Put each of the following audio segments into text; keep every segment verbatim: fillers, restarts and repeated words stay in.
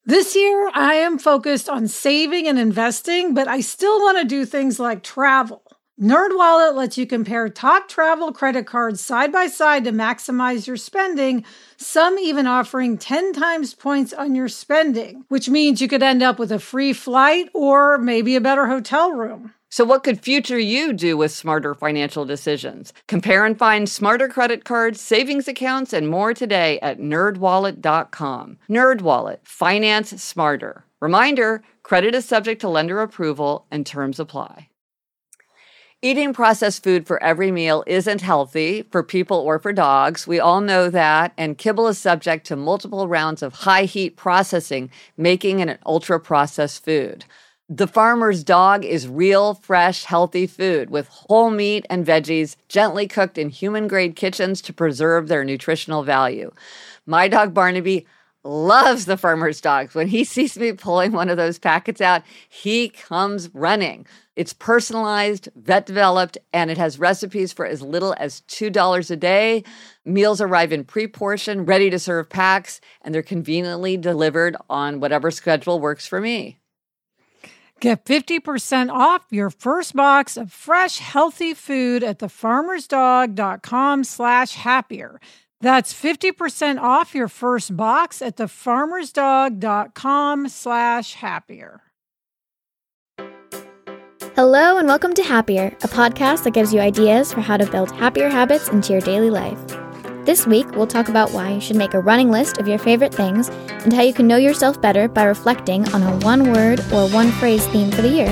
This year, I am focused on saving and investing, but I still want to do things like travel. NerdWallet lets you compare top travel credit cards side by side to maximize your spending, some even offering ten times points on your spending, which means you could end up with a free flight or maybe a better hotel room. So what could future you do with smarter financial decisions? Compare and find smarter credit cards, savings accounts, and more today at nerd wallet dot com. NerdWallet. Finance smarter. Reminder, credit is subject to lender approval and terms apply. Eating processed food for every meal isn't healthy for people or for dogs. We all know that, and kibble is subject to multiple rounds of high-heat processing, making it an ultra-processed food. The Farmer's Dog is real, fresh, healthy food with whole meat and veggies gently cooked in human-grade kitchens to preserve their nutritional value. My dog Barnaby loves the Farmer's Dogs. When he sees me pulling one of those packets out, he comes running. It's personalized, vet-developed, and it has recipes for as little as two dollars a day. Meals arrive in pre-portioned, ready-to-serve packs, and they're conveniently delivered on whatever schedule works for me. Get fifty percent off your first box of fresh, healthy food at thefarmersdog.com slash happier. That's fifty percent off your first box at thefarmersdog.com slash happier. Hello and welcome to Happier, a podcast that gives you ideas for how to build happier habits into your daily life. This week, we'll talk about why you should make a running list of your favorite things and how you can know yourself better by reflecting on a one-word or one-phrase theme for the year.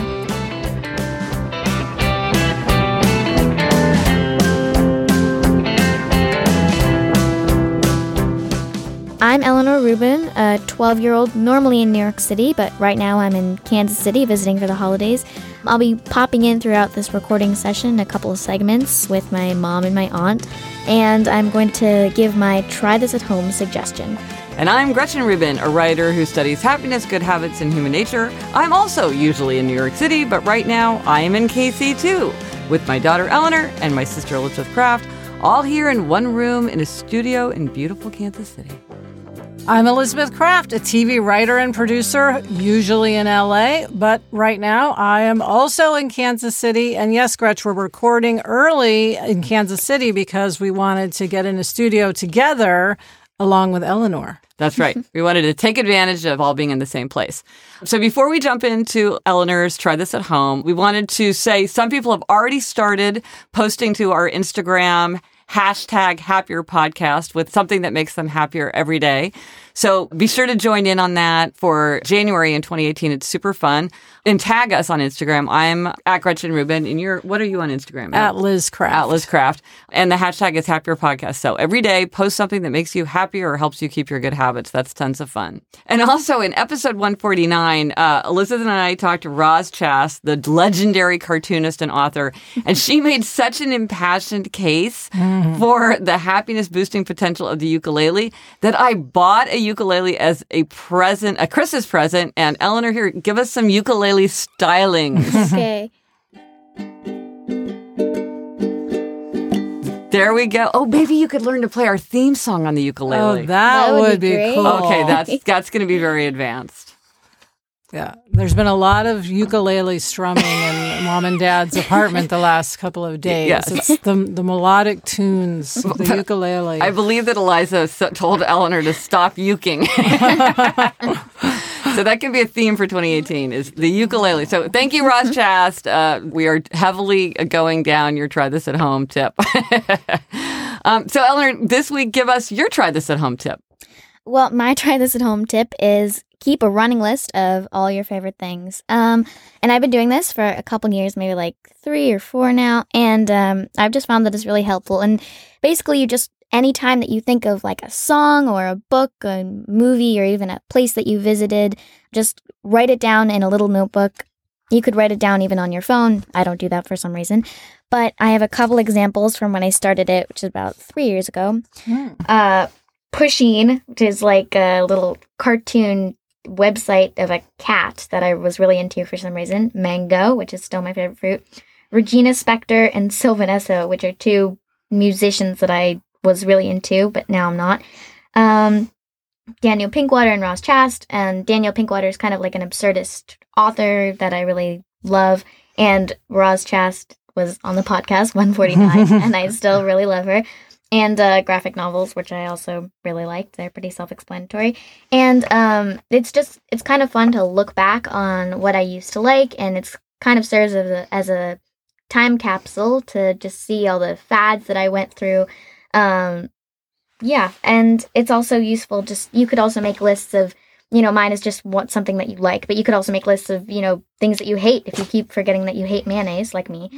I'm Eleanor Rubin, a twelve-year-old normally in New York City, but right now I'm in Kansas City visiting for the holidays. I'll be popping in throughout this recording session a couple of segments with my mom and my aunt, and I'm going to give my try this at home suggestion. And I'm Gretchen Rubin, a writer who studies happiness, good habits, and human nature. I'm also usually in New York City, but right now I am in K C too, with my daughter Eleanor and my sister Elizabeth Kraft, all here in one room in a studio in beautiful Kansas City. I'm Elizabeth Kraft, a T V writer and producer, usually in L A, but right now I am also in Kansas City. And yes, Gretch, we're recording early in Kansas City because we wanted to get in a studio together along with Eleanor. That's right. We wanted to take advantage of all being in the same place. So before we jump into Eleanor's Try This at Home, we wanted to say some people have already started posting to our Instagram hashtag happier podcast with something that makes them happier every day. So be sure to join in on that for January in twenty eighteen. It's super fun. And tag us on Instagram. I'm at Gretchen Rubin. And you're, what are you on Instagram? At Liz Kraft. At Liz Kraft. And the hashtag is happier podcast. So every day, post something that makes you happier or helps you keep your good habits. That's tons of fun. And also in episode one forty-nine, uh, Elizabeth and I talked to Roz Chast, the legendary cartoonist and author, and she made such an impassioned case mm. for the happiness boosting potential of the ukulele that I bought a ukulele as a present, a Christmas present. And Eleanor, here, give us some ukulele stylings. Okay. There we go. Oh, maybe you could learn to play our theme song on the ukulele. Oh, that, that would, would be, be cool. Okay, that's that's going to be very advanced. Yeah, there's been a lot of ukulele strumming in Mom and Dad's apartment the last couple of days. Yes. It's the the melodic tunes, the ukulele. I believe that Eliza told Eleanor to stop uking. So that could be a theme for twenty eighteen, is the ukulele. So thank you, Roz Chast. Uh, we are heavily going down your try this at home tip. um, so Eleanor, this week, give us your try this at home tip. Well, my try this at home tip is keep a running list of all your favorite things. Um, and I've been doing this for a couple years, maybe like three or four now. And um, I've just found that it's really helpful. And basically, you just, anytime that you think of like a song or a book, a movie, or even a place that you visited, just write it down in a little notebook. You could write it down even on your phone. I don't do that for some reason. But I have a couple examples from when I started it, which is about three years ago. Mm. Uh, Pusheen, which is like a little cartoon website of a cat that I was really into for some reason. Mango, which is still my favorite fruit. Regina Spektor and Sylvan Esso, which are two musicians that I was really into, but now I'm not. Um, Daniel Pinkwater and Roz Chast. And Daniel Pinkwater is kind of like an absurdist author that I really love. And Roz Chast was on the podcast one forty-nine, and I still really love her. And uh, graphic novels, which I also really liked. They're pretty self-explanatory. And um, it's just, it's kind of fun to look back on what I used to like, and it's kind of serves as a, as a time capsule to just see all the fads that I went through. Um, yeah, and it's also useful, just, you could also make lists of, you know, mine is just what something that you like, but you could also make lists of, you know, things that you hate. If you keep forgetting that you hate mayonnaise, like me,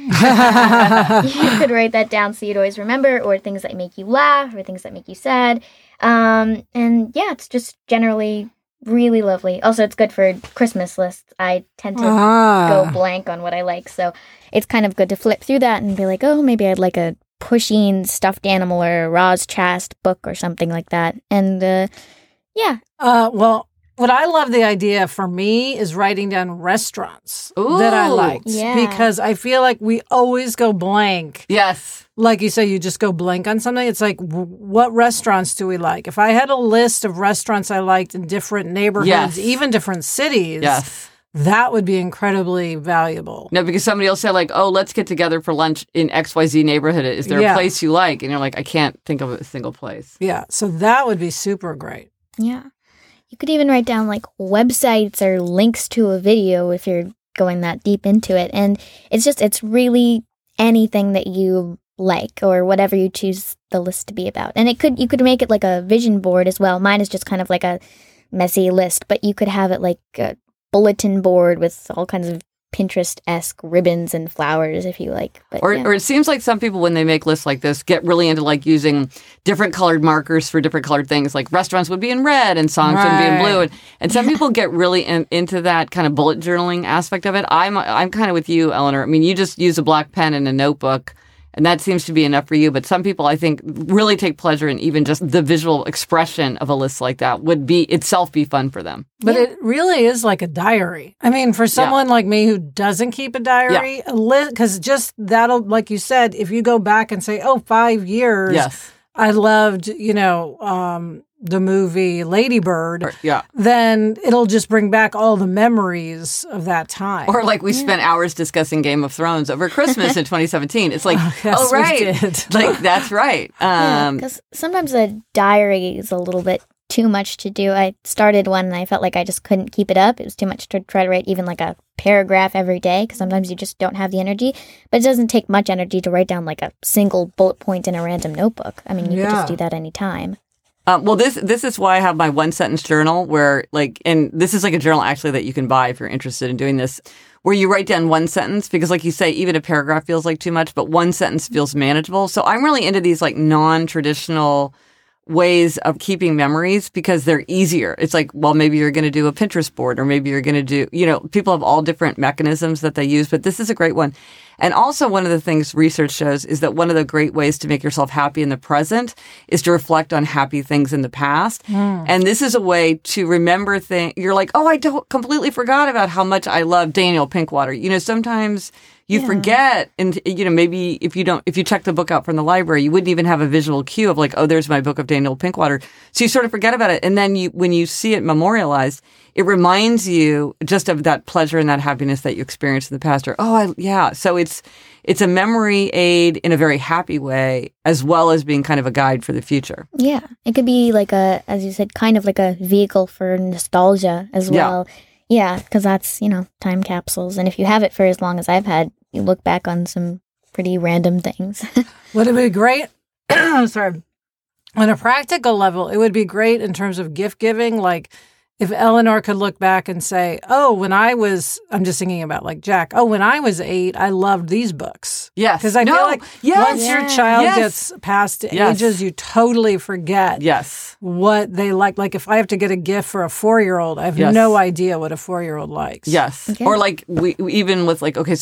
uh, you could write that down so you'd always remember, or things that make you laugh, or things that make you sad. Um, and yeah, it's just generally really lovely. Also, it's good for Christmas lists. I tend to ah. go blank on what I like, so it's kind of good to flip through that and be like, oh, maybe I'd like a Pusheen stuffed animal or a Roz Chast book or something like that. And uh, yeah. Uh, well, what I love the idea for me is writing down restaurants Ooh, that I liked. Yeah. Because I feel like we always go blank. Yes. Like you say, you just go blank on something. It's like, w- what restaurants do we like? If I had a list of restaurants I liked in different neighborhoods, yes. even different cities, yes. that would be incredibly valuable. No, because somebody will say like, oh, let's get together for lunch in X Y Z neighborhood. Is there yeah. a place you like? And you're like, I can't think of a single place. Yeah. So that would be super great. Yeah. You could even write down like websites or links to a video if you're going that deep into it. And it's just, it's really anything that you like or whatever you choose the list to be about. And it could, you could make it like a vision board as well. Mine is just kind of like a messy list, but you could have it like a bulletin board with all kinds of Pinterest-esque ribbons and flowers if you like. But, or, yeah. or it seems like some people, when they make lists like this, get really into like using different colored markers for different colored things. Like restaurants would be in red and songs right. would be in blue. And, and some people get really in, into that kind of bullet journaling aspect of it. I'm I'm kind of with you, Eleanor. I mean, you just use a black pen and a notebook, and that seems to be enough for you. But some people, I think, really take pleasure in even just the visual expression of a list like that would be itself be fun for them. But yeah. it really is like a diary. I mean, for someone yeah. like me who doesn't keep a diary, yeah. a list, because just that'll, like you said, if you go back and say, oh, five years, yes. I loved, you know, um, the movie Lady Bird, or, yeah. then it'll just bring back all the memories of that time. Or like we yeah. spent hours discussing Game of Thrones over Christmas in twenty seventeen. It's like, oh, yes, oh right. Like, that's right. Um, because yeah, sometimes a diary is a little bit too much to do. I started one and I felt like I just couldn't keep it up. It was too much to try to write even like a paragraph every day because sometimes you just don't have the energy. But it doesn't take much energy to write down like a single bullet point in a random notebook. I mean, you yeah. could just do that anytime. Um, well, this this is why I have my one sentence journal where like, and this is like a journal actually that you can buy if you're interested in doing this, where you write down one sentence because like you say, even a paragraph feels like too much, but one sentence feels manageable. So I'm really into these like non-traditional ways of keeping memories because they're easier. It's like, well, maybe you're going to do a Pinterest board or maybe you're going to do, you know, people have all different mechanisms that they use, but this is a great one. And also one of the things research shows is that one of the great ways to make yourself happy in the present is to reflect on happy things in the past. Mm. And this is a way to remember things. You're like, oh, I don't completely forgot about how much I love Daniel Pinkwater. You know, sometimes you yeah. forget, and you know, maybe if you don't, if you check the book out from the library, you wouldn't even have a visual cue of like, oh, there's my book of Daniel Pinkwater. So you sort of forget about it, and then you, when you see it memorialized, it reminds you just of that pleasure and that happiness that you experienced in the past. Or oh, I, yeah. So it's it's a memory aid in a very happy way, as well as being kind of a guide for the future. Yeah, it could be like a, as you said, kind of like a vehicle for nostalgia as well. Yeah. Yeah, because that's, you know, time capsules. And if you have it for as long as I've had, you look back on some pretty random things. Would it be great? Sorry. On a practical level, it would be great in terms of gift giving. Like if Eleanor could look back and say, oh, when I was, I'm just thinking about like Jack, oh, when I was eight, I loved these books. Yes. Because I no. feel like yes. once yeah. your child yes. gets past yes. ages, you totally forget yes. what they like. Like if I have to get a gift for a four-year-old, I have yes. no idea what a four-year-old likes. Yes. Okay. Or like we even with like, okay, so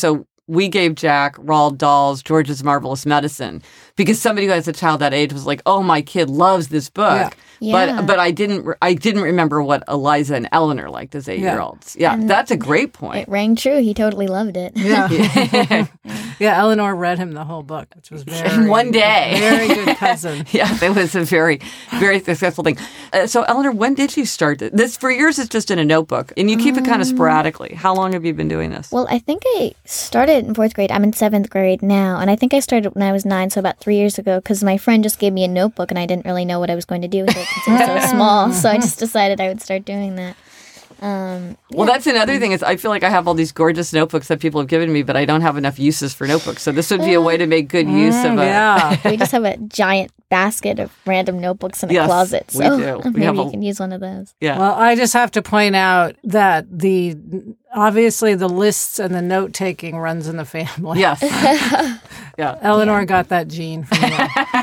we gave Jack Roald Dahl's George's Marvelous Medicine because somebody who has a child that age was like, "Oh, my kid loves this book." Yeah. But Yeah. but I didn't re- I didn't remember what Eliza and Eleanor liked as eight-year-olds. Yeah, And that's a great point. It rang true. He totally loved it. Yeah. Yeah. Yeah, Eleanor read him the whole book, which was very In one day. Very good cousin. Yeah, that was a very, very successful thing. Uh, so, Eleanor, when did you start this? This for yours is just in a notebook, and you keep it kind of sporadically. How long have you been doing this? Well, I think I started in fourth grade. I'm in seventh grade now, and I think I started when I was nine, so about three years ago, because my friend just gave me a notebook, and I didn't really know what I was going to do with it since it was so small. So I just decided I would start doing that. Um, Well, that's another thing is I feel like I have all these gorgeous notebooks that people have given me, but I don't have enough uses for notebooks. So this would be a way to make good use of a... Yeah. we just have a giant basket of random notebooks in a Yes, closet, we so do. We maybe have you a- can use one of those. Yeah. Well, I just have to point out that the obviously the lists and the note taking runs in the family. Yes. Yeah. Eleanor got that gene from you.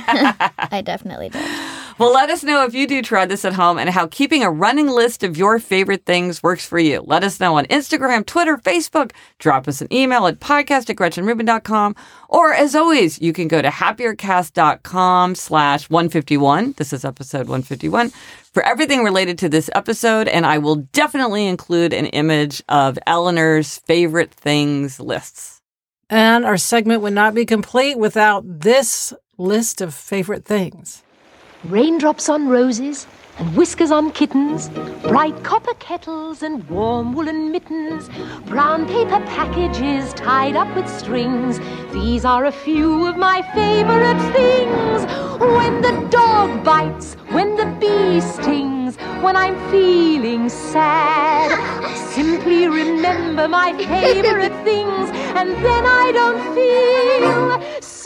I definitely did. Well, let us know if you do try this at home and how keeping a running list of your favorite things works for you. Let us know on Instagram, Twitter, Facebook. Drop us an email at podcast at gretchen rubin dot com. Or as always, you can go to happiercast.com slash 151. This is episode one fifty-one for everything related to this episode. And I will definitely include an image of Eleanor's favorite things lists. And our segment would not be complete without this list of favorite things. Raindrops on roses and whiskers on kittens, bright copper kettles and warm woolen mittens, brown paper packages tied up with strings. These are a few of my favorite things. When the dog bites, when the bee stings, when I'm feeling sad, I simply remember my favorite things, and then I don't feel so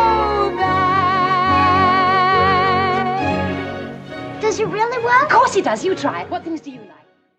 bad. Does it really work? Of course it does. You try it. What things do you like?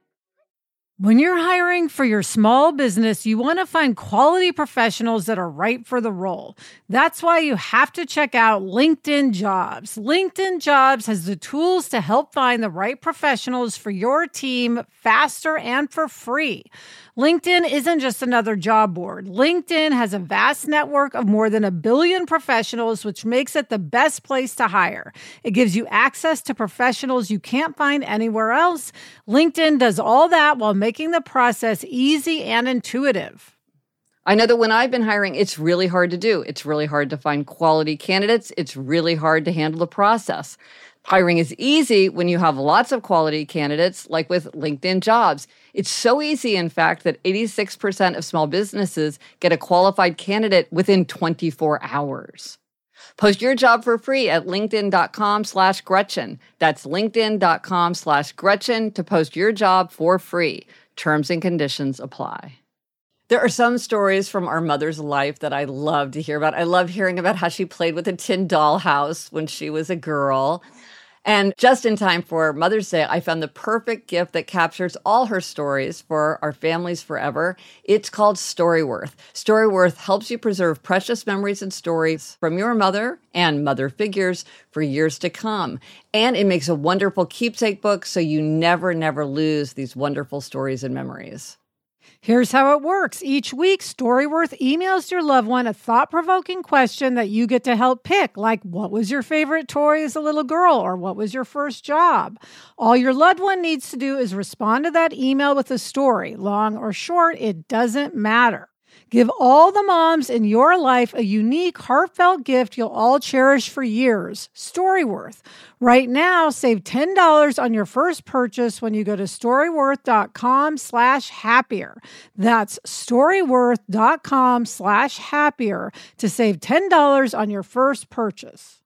When you're hiring for your small business, you want to find quality professionals that are right for the role. That's why you have to check out LinkedIn Jobs. LinkedIn Jobs has the tools to help find the right professionals for your team faster and for free. LinkedIn isn't just another job board. LinkedIn has a vast network of more than a billion professionals, which makes it the best place to hire. It gives you access to professionals you can't find anywhere else. LinkedIn does all that while making the process easy and intuitive. I know that when I've been hiring, it's really hard to do. It's really hard to find quality candidates. It's really hard to handle the process. Hiring is easy when you have lots of quality candidates, like with LinkedIn Jobs. It's so easy, in fact, that eighty-six percent of small businesses get a qualified candidate within twenty-four hours. Post your job for free at linkedin.com slash Gretchen. That's linkedin.com slash Gretchen to post your job for free. Terms and conditions apply. There are some stories from our mother's life that I love to hear about. I love hearing about how she played with a tin dollhouse when she was a girl. And just in time for Mother's Day, I found the perfect gift that captures all her stories for our families forever. It's called Storyworth. Storyworth helps you preserve precious memories and stories from your mother and mother figures for years to come. And it makes a wonderful keepsake book so you never, never lose these wonderful stories and memories. Here's how it works. Each week, Storyworth emails your loved one a thought-provoking question that you get to help pick, like what was your favorite toy as a little girl, or what was your first job? All your loved one needs to do is respond to that email with a story. Long or short, it doesn't matter. Give all the moms in your life a unique, heartfelt gift you'll all cherish for years. Storyworth. Right now, save ten dollars on your first purchase when you go to storyworth.com slash happier. That's storyworth.com slash happier to save ten dollars on your first purchase.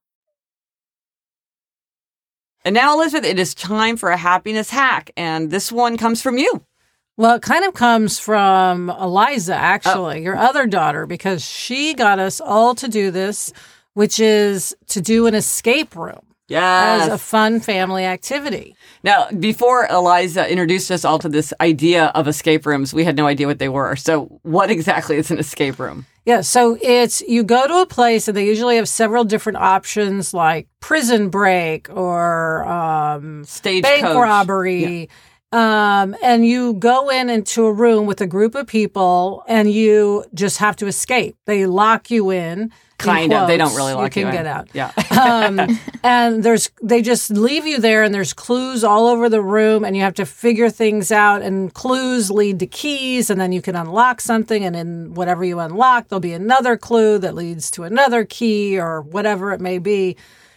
And now, Elizabeth, it is time for a happiness hack. And this one comes from you. Well, it kind of comes from Eliza, actually, Oh. your other daughter, because she got us all to do this, which is to do an escape room Yes. as a fun family activity. Now, before Eliza introduced us all to this idea of escape rooms, we had no idea what they were. So what exactly is an escape room? Yeah, so it's you go to a place and they usually have several different options like prison break or um, Stagecoach. bank robbery. Yeah. Um, and you go in into a room with a group of people and you just have to escape. They lock you in. Kind of. They don't really lock you you in. You in. can get out. Yeah. um, and there's, they just leave you there and there's clues all over the room and you have to figure things out, and clues lead to keys, and then you can unlock something, and in whatever you unlock, there'll be another clue that leads to another key or whatever it may be.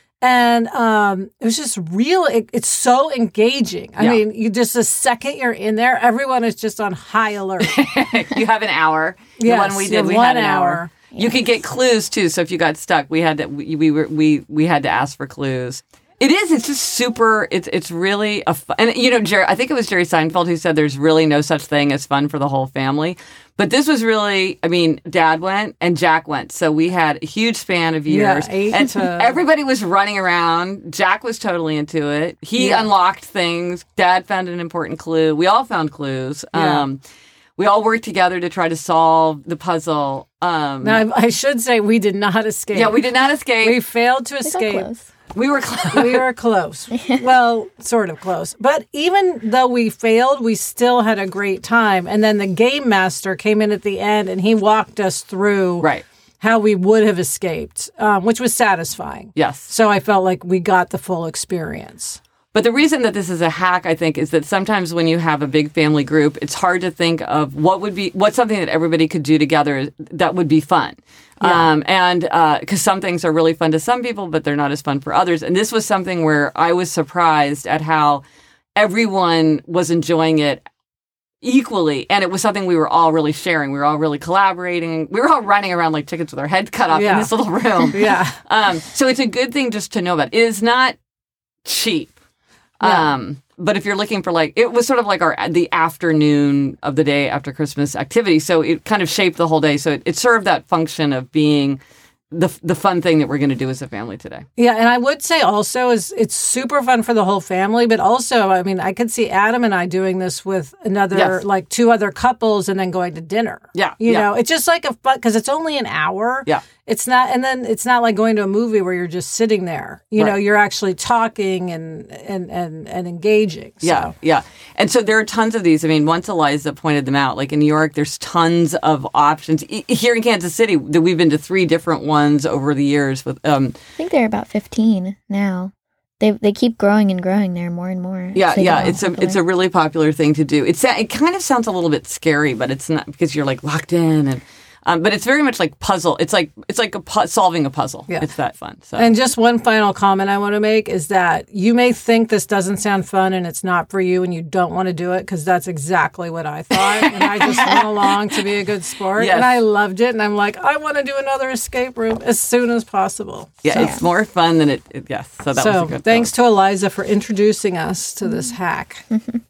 And um, it was just real. It, it's so engaging. I Yeah. mean, you just the second you're in there, everyone is just on high alert. You have an hour. Yes, the one we you did, have we one had an hour. hour. You could get clues too. So if you got stuck, we had to we, we were we we had to ask for clues. It is. It's just super. It's it's really a fun. And you know, Jerry. I think it was Jerry Seinfeld who said there's really no such thing as fun for the whole family. But this was really. I mean, Dad went and Jack went, so we had a huge span of years. Yeah, eight and to- everybody was running around. Jack was totally into it. He Yeah. unlocked things. Dad found an important clue. We all found clues. Yeah. Um, we all worked together to try to solve the puzzle. Um, Now, I, I should say we did not escape. yeah, we did not escape. We failed to We got escape. close. We were close. We were close. Well, sort of close. But even though we failed, we still had a great time. And then the game master came in at the end and he walked us through Right. how we would have escaped, um, which was satisfying. Yes. So I felt like we got the full experience. But the reason that this is a hack, I think, is that sometimes when you have a big family group, it's hard to think of what would be, what's something that everybody could do together that would be fun. Yeah. Um, and because uh, some things are really fun to some people, but they're not as fun for others. And this was something where I was surprised at how everyone was enjoying it equally. And it was something we were all really sharing. We were all really collaborating. We were all running around like chickens with our heads cut off Yeah. in this little room. Yeah. Um, so it's a good thing just to know about. It is not cheap. Yeah. Um, but if you're looking for like, it was sort of like our the afternoon of the day after Christmas activity. So it kind of shaped the whole day. So it, it served that function of being the the fun thing that we're going to do as a family today. Yeah, and I would say also is it's super fun for the whole family, but also, I mean, I could see Adam and I doing this with another, Yes. like two other couples and then going to dinner. Yeah, You yeah. know, it's just like a fun, because it's only an hour. Yeah. It's not, and then it's not like going to a movie where you're just sitting there. You know, Right. you're actually talking and and and, and engaging. So. Yeah, yeah. And so there are tons of these. I mean, once Eliza pointed them out, like in New York, there's tons of options. E- Here in Kansas City, that we've been to three different ones over the years. With um, I think they're about fifteen now. They they keep growing and growing there more and more. yeah, as they yeah. get It's a popular. it's a really popular thing to do. It's it kind of sounds a little bit scary, but it's not because you're like locked in and. Um, but it's very much like puzzle. It's like it's like a pu- solving a puzzle. Yeah. It's that fun. So And just one final comment I want to make is that you may think this doesn't sound fun and it's not for you and you don't want to do it, because that's exactly what I thought. And I just went along to be a good sport. Yes. And I loved it. And I'm like, I want to do another escape room as soon as possible. yeah, So, it's more fun than it. it yes. So that was so a good. thanks thought. to Eliza for introducing us to this hack.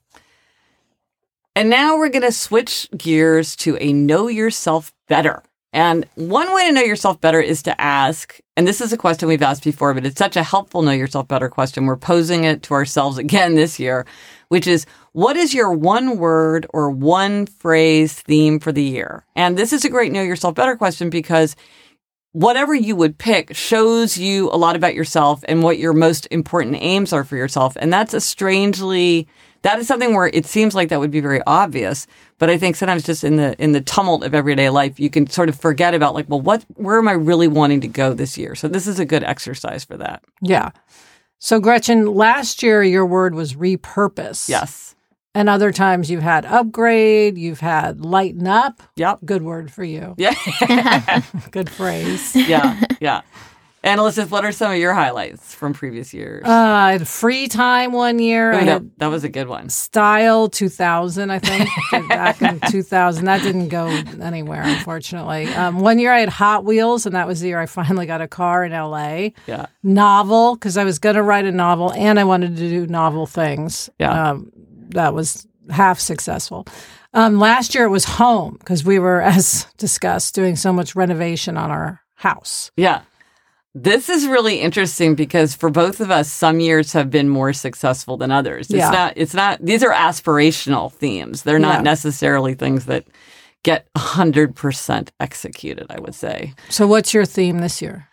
And now we're going to switch gears to a know yourself better. And one way to know yourself better is to ask, and this is a question we've asked before, but it's such a helpful know yourself better question. We're posing it to ourselves again this year, which is, what is your one word or one phrase theme for the year? And this is a great know yourself better question because whatever you would pick shows you a lot about yourself and what your most important aims are for yourself. And that's a strangely, that is something where it seems like that would be very obvious. But I think sometimes just in the in the tumult of everyday life, you can sort of forget about like, well, what, where am I really wanting to go this year? So this is a good exercise for that. Yeah. So, Gretchen, last year your word was repurpose. Yes. And other times you've had upgrade, you've had lighten up. Yep. Good word for you. Yeah. Good phrase. yeah. Yeah. And Elizabeth, what are some of your highlights from previous years? Uh, I had free time one year. Ooh, I that, had that was a good one. Style two thousand, I think, back in two thousand. That didn't go anywhere, unfortunately. Um, one year I had Hot Wheels, and that was the year I finally got a car in L A. Yeah. Novel, because I was going to write a novel, and I wanted to do novel things. Yeah. Um, that was half successful. Um, last year it was home, because we were, as discussed, doing so much renovation on our house. Yeah. This is really interesting because for both of us, some years have been more successful than others. It's Yeah. not, it's not, these are aspirational themes. They're not Yeah. necessarily things that get one hundred percent executed, I would say. So what's your theme this year?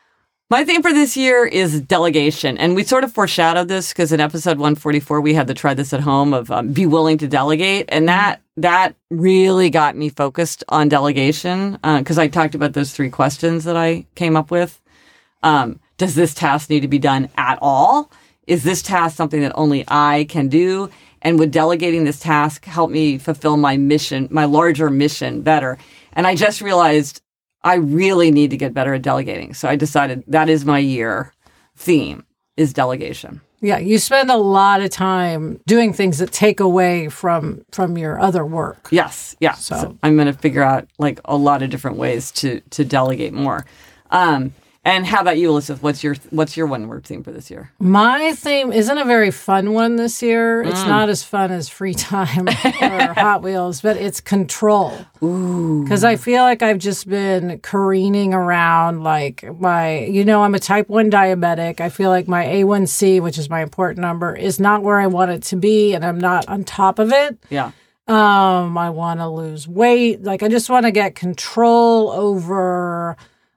My theme for this year is delegation. And we sort of foreshadowed this because in episode one forty-four, we had the try this at home of um, be willing to delegate. And that that really got me focused on delegation because uh, I talked about those three questions that I came up with. Um, does this task need to be done at all? Is this task something that only I can do? And would delegating this task help me fulfill my mission, my larger mission better? And I just realized I really need to get better at delegating. So I decided that is my year theme is delegation. Yeah, you spend a lot of time doing things that take away from from your other work. Yes, yeah. So, so I'm going to figure out like a lot of different ways to to delegate more. Um, and how about you, Elizabeth? What's your what's your one word theme for this year? My theme isn't a very fun one this year. It's mm. not as fun as free time or Hot Wheels, but it's control. Ooh. Because I feel like I've just been careening around like my, you know, I'm a type one diabetic. I feel like my A one C, which is my important number, is not where I want it to be, and I'm not on top of it. Yeah. Um, I want to lose weight. Like, I just want to get control over,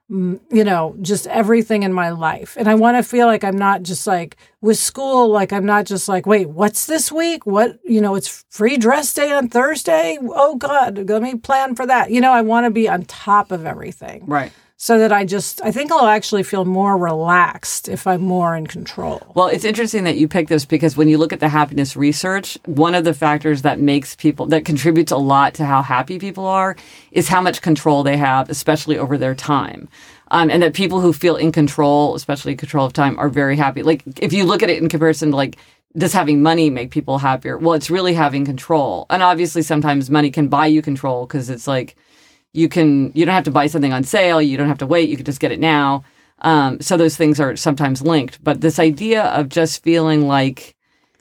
you know, just everything in my life. And I want to feel like I'm not just like with school, like I'm not just like, wait, what's this week? What, you know, it's free dress day on Thursday. Oh God, let me plan for that. You know, I want to be on top of everything. Right. So that I just, I think I'll actually feel more relaxed if I'm more in control. Well, it's interesting that you picked this because when you look at the happiness research, one of the factors that makes people, that contributes a lot to how happy people are is how much control they have, especially over their time. Um, and that people who feel in control, especially control of time, are very happy. Like if you look at it in comparison to like, does having money make people happier? Well, it's really having control. And obviously sometimes money can buy you control because it's like, You can, you don't have to buy something on sale. You don't have to wait. You can just get it now. Um, so those things are sometimes linked. But this idea of just feeling like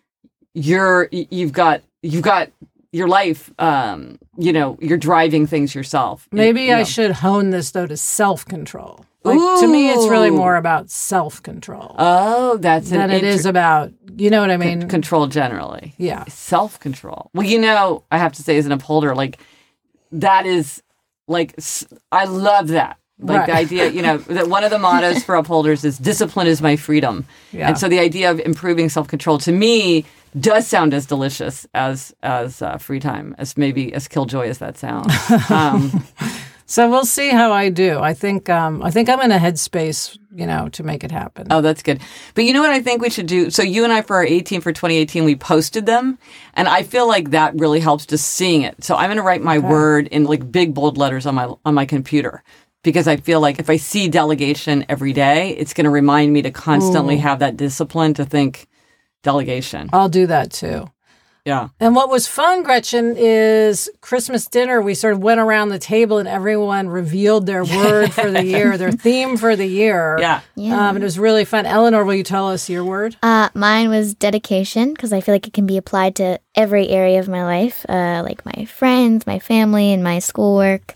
you're, you've got, you've got your life, um, you know, you're driving things yourself. Maybe you know. I should hone this though to self-control. Like to me, it's really more about self-control. Oh, that's than an it inter- is about, you know what I mean? C- control generally. Yeah. Self-control. Well, you know, I have to say as an upholder, like that is, Like, I love that. Like right. the idea, you know, that one of the mottos for upholders is discipline is my freedom. Yeah. And so the idea of improving self-control to me does sound as delicious as as uh, free time, as maybe as killjoy as that sounds. Um, so we'll see how I do. I think um, I think I'm in a headspace, you know, to make it happen. Oh, that's good. But you know what I think we should do? So you and I, for our eighteen for twenty eighteen, we posted them. And I feel like that really helps just seeing it. So I'm going to write my okay. word in like big bold letters on my on my computer. Because I feel like if I see delegation every day, it's going to remind me to constantly Ooh. have that discipline to think delegation. I'll do that too. Yeah. And what was fun, Gretchen, is Christmas dinner, we sort of went around the table and everyone revealed their word for the year, their theme for the year. Yeah. yeah. Um, it was really fun. Eleanor, will you tell us your word? Uh, mine was dedication, because I feel like it can be applied to every area of my life, uh, like my friends, my family, and my schoolwork.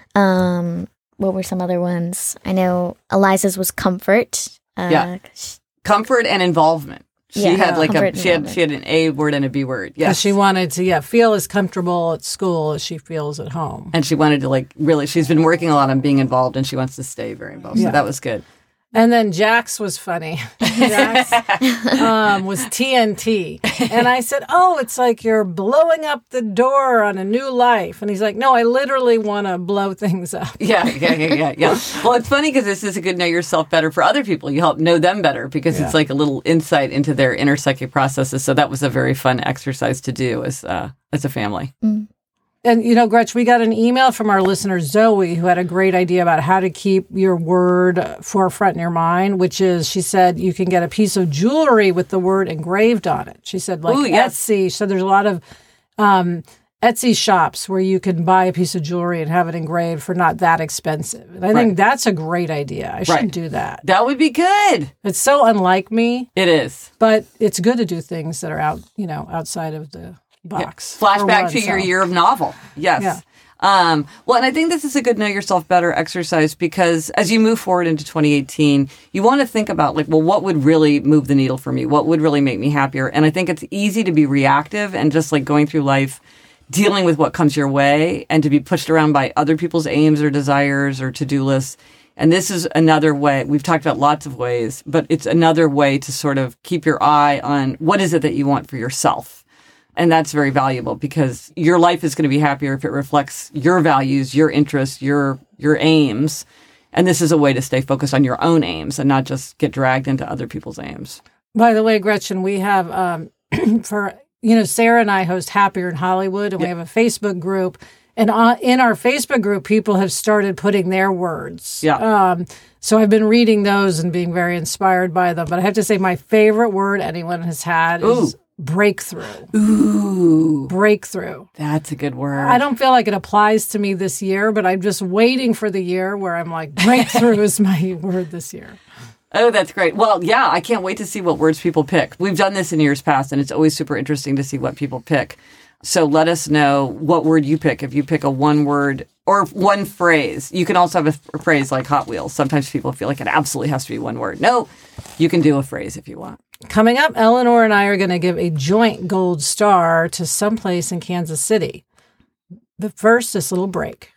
Um, what were some other ones? I know Eliza's was comfort. Uh, yeah. Comfort and involvement. She yeah, had like a she had involvement. she had an A word and a B word. Yes, she wanted to yeah feel as comfortable at school as she feels at home, and she wanted to like really. She's been working a lot on being involved, and she wants to stay very involved. Yeah. So that was good. And then Jax was funny. Jax um, was T N T. And I said, oh, it's like you're blowing up the door on a new life. And he's like, no, I literally want to blow things up. Yeah, yeah, yeah, yeah, yeah. Well, it's funny because this is a good know yourself better for other people. You help know them better because yeah. it's like a little insight into their inner psychic processes. So that was a very fun exercise to do as, uh, as a family. Mm. And, you know, Gretch, we got an email from our listener, Zoe, who had a great idea about how to keep your word forefront in your mind, which is, she said, you can get a piece of jewelry with the word engraved on it. She said, like Ooh, yes. Etsy. So there's a lot of um, Etsy shops where you can buy a piece of jewelry and have it engraved for not that expensive. And I right. think that's a great idea. I should right. do that. That would be good. It's so unlike me. It is. But it's good to do things that are out, you know, outside of the box. Yeah. Flashback to your year of novel. Yes. Yeah. Um, well, and I think this is a good know yourself better exercise because as you move forward into twenty eighteen, you want to think about like, well, what would really move the needle for me? What would really make me happier? And I think it's easy to be reactive and just like going through life, dealing with what comes your way and to be pushed around by other people's aims or desires or to-do lists And this is another way. We've talked about lots of ways, but it's another way to sort of keep your eye on what is it that you want for yourself. And that's very valuable because your life is going to be happier if it reflects your values, your interests, your your aims. And this is a way to stay focused on your own aims and not just get dragged into other people's aims. By the way, Gretchen, we have, um, for, you know, Sarah and I host Happier in Hollywood, and yep. we have a Facebook group. And uh, in our Facebook group, people have started putting their words. Yeah. Um, so I've been reading those and being very inspired by them. But I have to say my favorite word anyone has had Ooh. is breakthrough. Ooh. Breakthrough. That's a good word. I don't feel like it applies to me this year, but I'm just waiting for the year where I'm like, breakthrough is my word this year. Oh, that's great. Well, yeah, I can't wait to see what words people pick. We've done this in years past, and it's always super interesting to see what people pick. So let us know what word you pick. If you pick a one word or one phrase, you can also have a, a phrase like Hot Wheels. Sometimes people feel like it absolutely has to be one word. No, you can do a phrase if you want. Coming up, Eleanor and I are going to give a joint gold star to someplace in Kansas City. But first, this little break.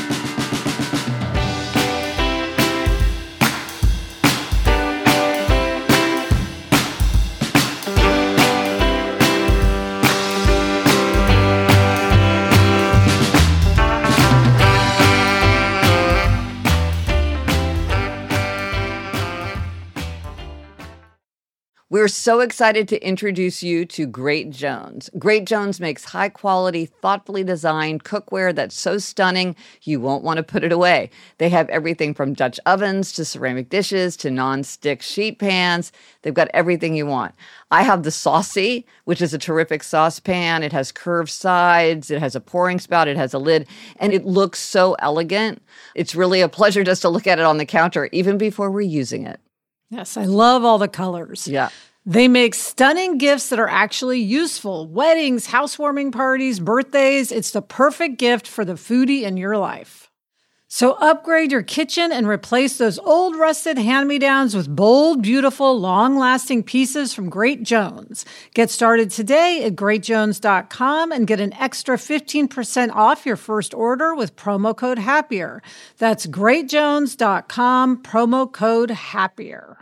We're so excited to introduce you to Great Jones. Great Jones makes high-quality, thoughtfully designed cookware that's so stunning you won't want to put it away. They have everything from Dutch ovens to ceramic dishes to non-stick sheet pans. They've got everything you want. I have the Saucy, which is a terrific saucepan. It has curved sides. It has a pouring spout. It has a lid. And it looks so elegant. It's really a pleasure just to look at it on the counter, even before we're using it. Yes, I love all the colors. Yeah. They make stunning gifts that are actually useful. Weddings, housewarming parties, birthdays. It's the perfect gift for the foodie in your life. So upgrade your kitchen and replace those old rusted hand-me-downs with bold, beautiful, long-lasting pieces from Great Jones. Get started today at great jones dot com and get an extra fifteen percent off your first order with promo code HAPPIER. That's great jones dot com, promo code HAPPIER.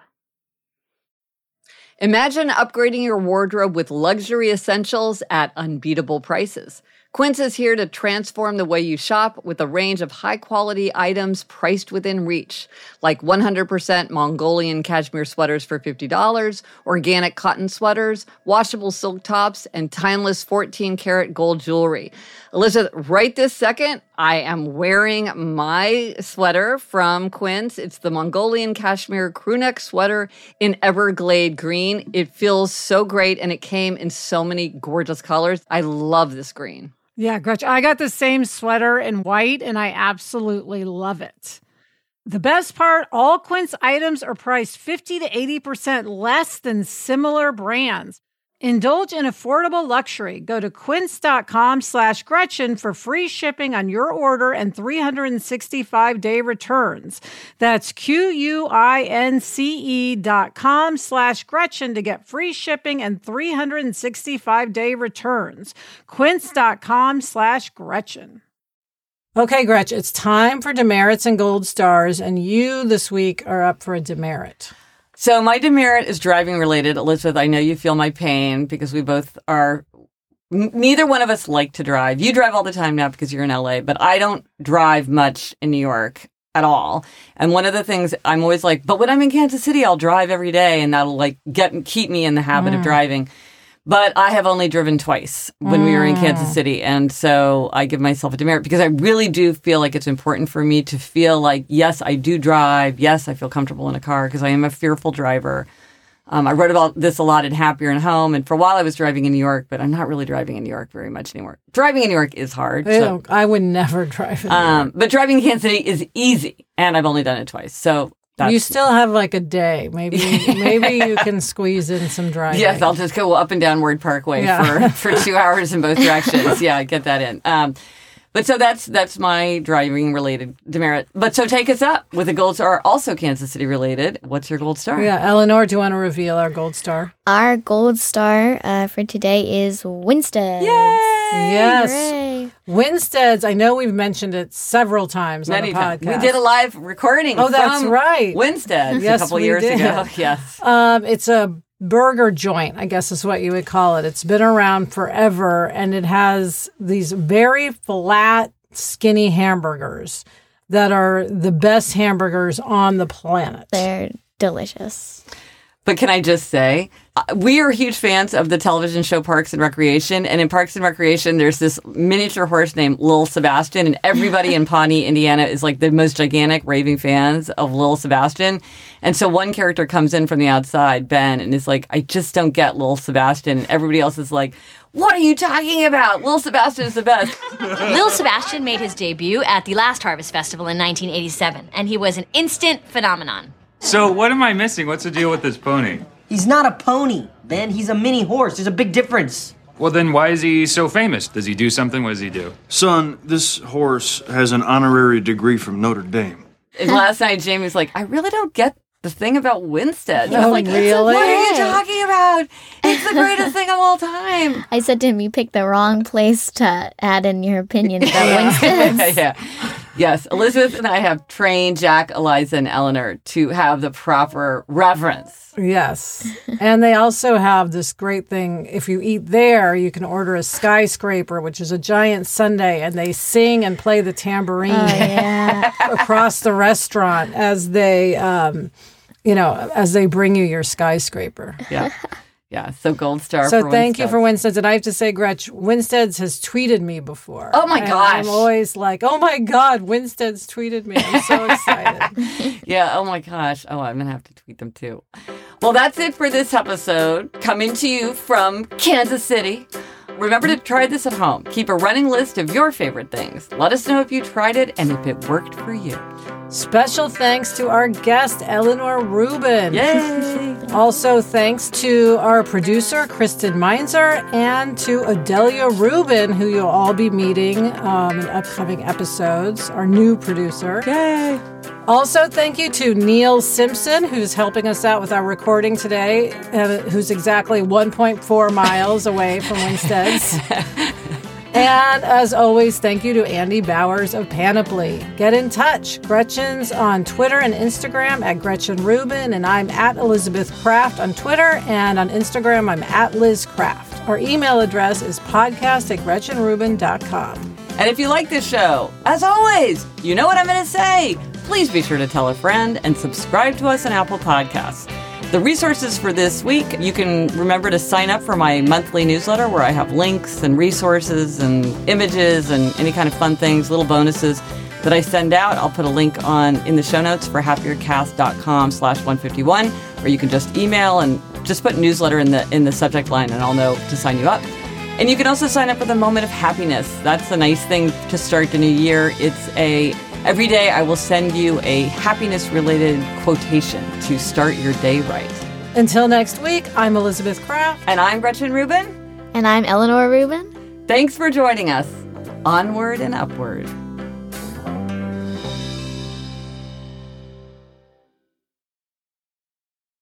Imagine upgrading your wardrobe with luxury essentials at unbeatable prices. Quince is here to transform the way you shop with a range of high-quality items priced within reach, like one hundred percent Mongolian cashmere sweaters for fifty dollars, organic cotton sweaters, washable silk tops, and timeless fourteen-karat gold jewelry. Elizabeth, right this second, I am wearing my sweater from Quince. It's the Mongolian cashmere crewneck sweater in Everglade green. It feels so great, and it came in so many gorgeous colors. I love this green. Yeah, Gretchen, I got the same sweater in white, and I absolutely love it. The best part, all Quince items are priced fifty to eighty percent less than similar brands. Indulge in affordable luxury. Go to quince.com slash Gretchen for free shipping on your order and three hundred sixty-five day returns. That's Q-U-I-N-C-E dot com slash Gretchen to get free shipping and three hundred sixty-five day returns. Quince.com slash Gretchen. Okay, Gretchen, it's time for demerits and gold stars, and you this week are up for a demerit. So my demerit is driving related. Elizabeth, I know you feel my pain because we both are, n- neither one of us like to drive. You drive all the time now because you're in L A, but I don't drive much in New York at all. And one of the things I'm always like, but when I'm in Kansas City, I'll drive every day and that'll like get keep me in the habit mm. of driving. But I have only driven twice when mm. we were in Kansas City. And so I give myself a demerit because I really do feel like it's important for me to feel like, yes, I do drive. Yes, I feel comfortable in a car because I am a fearful driver. Um, I wrote about this a lot in Happier and Home. And for a while I was driving in New York, but I'm not really driving in New York very much anymore. Driving in New York is hard. So, I would never drive in New um, York. But driving in Kansas City is easy. And I've only done it twice. So that's, you still have like a day. Maybe maybe you can squeeze in some driving. Yes, I'll just go up and down Ward Parkway yeah. for, for two hours in both directions. Yeah, get that in. Um, but so that's that's my driving related demerit. But so take us up with a gold star, also Kansas City related. What's your gold star? Yeah, Eleanor, do you want to reveal our gold star? Our gold star uh, for today is Winstead. Yay! Yes. Hooray. Winstead's, I know we've mentioned it several times Many on the times. podcast. We did a live recording Oh, that's from right. Winstead's Yes, a couple we years did. ago. Yes. Um, it's a burger joint, I guess is what you would call it. It's been around forever, and it has these very flat, skinny hamburgers that are the best hamburgers on the planet. They're delicious. But can I just say, uh, we are huge fans of the television show Parks and Recreation. And in Parks and Recreation, there's this miniature horse named Lil Sebastian. And everybody in Pawnee, Indiana is like the most gigantic raving fans of Lil Sebastian. And so one character comes in from the outside, Ben, and is like, I just don't get Lil Sebastian. And everybody else is like, what are you talking about? Lil Sebastian is the best. Lil Sebastian made his debut at the Last Harvest Festival in nineteen eighty-seven, and he was an instant phenomenon. So what am I missing? What's the deal with this pony? He's not a pony, Ben. He's a mini horse. There's a big difference. Well, then why is he so famous? Does he do something? What does he do? Son, this horse has an honorary degree from Notre Dame. And last night, Jamie's like, I really don't get the thing about Winstead. I was Oh, like, really? What are you talking about? It's the greatest thing of all time. I said to him, you picked the wrong place to add in your opinion about yeah. Winstead's. yeah. Yes, Elizabeth and I have trained Jack, Eliza, and Eleanor to have the proper reverence. Yes. And they also have this great thing. If you eat there, you can order a skyscraper, which is a giant sundae, and they sing and play the tambourine Oh, yeah. across the restaurant as they, um, you know, as they bring you your skyscraper. Yeah. Yeah, so gold star So for thank you Winstead's. for Winstead's. And I have to say, Gretch, Winstead's has tweeted me before. Oh, my And gosh. I'm always like, oh my God, Winstead's tweeted me. I'm so excited. Yeah, oh my gosh. Oh, I'm going to have to tweet them too. Well, that's it for this episode. Coming to you from Kansas City. Remember to try this at home. Keep a running list of your favorite things. Let us know if you tried it and if it worked for you. Special thanks to our guest, Eleanor Rubin. Yay! Also, thanks to our producer, Kristen Meinzer, and to Adelia Rubin, who you'll all be meeting um, in upcoming episodes, our new producer. Yay! Also, thank you to Neil Simpson, who's helping us out with our recording today, uh, who's exactly one point four miles away from Winstead's. And as always, thank you to Andy Bowers of Panoply. Get in touch. Gretchen's on Twitter and Instagram at Gretchen Rubin, and I'm at Elizabeth Kraft on Twitter, and on Instagram, I'm at Liz Kraft. Our email address is podcast at gretchen rubin dot com. And if you like this show, as always, you know what I'm going to say. Please be sure to tell a friend and subscribe to us on Apple Podcasts. The resources for this week, you can remember to sign up for my monthly newsletter where I have links and resources and images and any kind of fun things, little bonuses that I send out. I'll put a link on in the show notes for happiercast.com slash 151, or you can just email and just put newsletter in the in the subject line and I'll know to sign you up. And you can also sign up for the Moment of Happiness. That's a nice thing to start the new year. It's a Every day I will send you a happiness-related quotation to start your day right. Until next week, I'm Elizabeth Kraft. And I'm Gretchen Rubin. And I'm Eleanor Rubin. Thanks for joining us. Onward and upward.